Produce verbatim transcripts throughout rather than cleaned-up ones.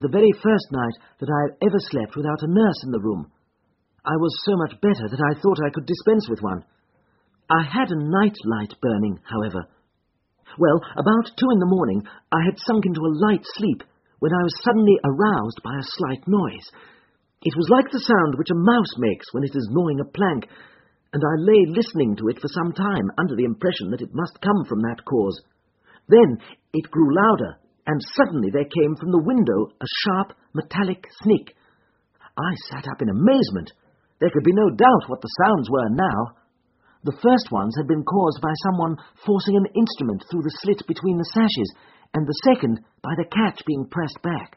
the very first night that I had ever slept without a nurse in the room. I was so much better that I thought I could dispense with one. I had a night light burning, however. Well, about two in the morning, I had sunk into a light sleep when I was suddenly aroused by a slight noise. It was like the sound which a mouse makes when it is gnawing a plank, and I lay listening to it for some time under the impression that it must come from that cause. Then it grew louder, and suddenly there came from the window a sharp, metallic snick. I sat up in amazement. There could be no doubt what the sounds were now. The first ones had been caused by someone forcing an instrument through the slit between the sashes, and the second by the catch being pressed back.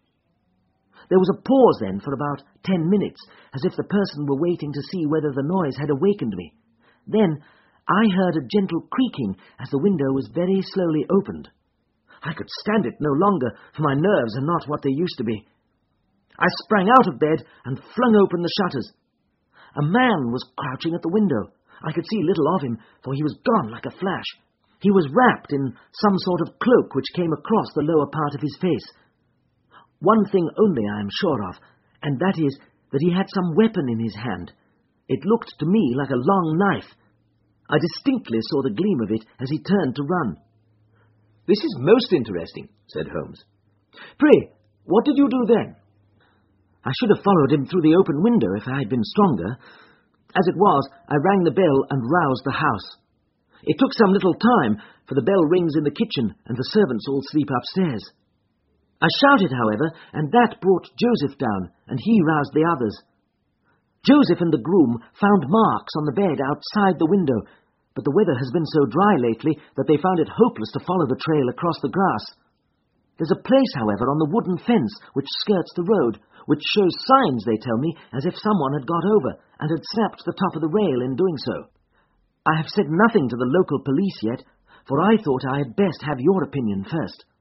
There was a pause then for about ten minutes, as if the person were waiting to see whether the noise had awakened me. Then I heard a gentle creaking as the window was very slowly opened. I could stand it no longer, for my nerves are not what they used to be. I sprang out of bed and flung open the shutters. A man was crouching at the window. I could see little of him, for he was gone like a flash. He was wrapped in some sort of cloak which came across the lower part of his face. One thing only I am sure of, and that is that he had some weapon in his hand. It looked to me like a long knife. I distinctly saw the gleam of it as he turned to run. "This is most interesting," said Holmes. "Pray, what did you do then?" I should have followed him through the open window if I had been stronger. As it was, I rang the bell and roused the house. It took some little time, for the bell rings in the kitchen and the servants all sleep upstairs. I shouted, however, and that brought Joseph down, and he roused the others. Joseph and the groom found marks on the bed outside the window, but the weather has been so dry lately that they found it hopeless to follow the trail across the grass. There's a place, however, on the wooden fence which skirts the road, which shows signs, they tell me, as if someone had got over and had snapped the top of the rail in doing so. I have said nothing to the local police yet, for I thought I had best have your opinion first.